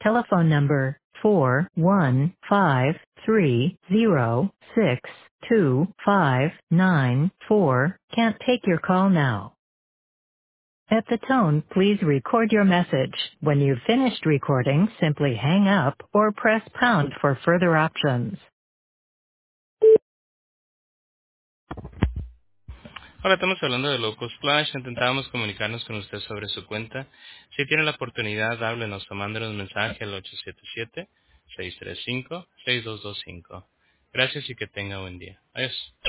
Telephone number 415306259 can't take your call now. At the tone, please record your message. When you've finished recording, simply hang up or press pound for further options. Ahora estamos hablando de Loco Splash. Intentábamos comunicarnos con usted sobre su cuenta. Si tiene la oportunidad, háblenos o mándenos un mensaje al 877-635-6225. Gracias y que tenga buen día. Adiós.